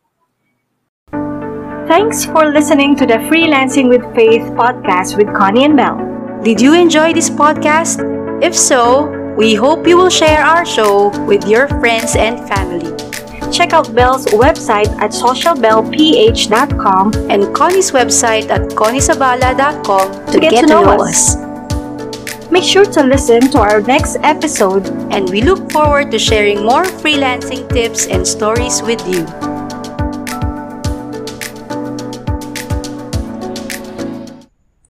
Thanks for listening to the Freelancing with Faith podcast with Connie and Belle. Did you enjoy this podcast? If so, we hope you will share our show with your friends and family. Check out Belle's website at socialbellph.com and Connie's website at conniesabala.com to get to know us. Make sure to listen to our next episode, and we look forward to sharing more freelancing tips and stories with you.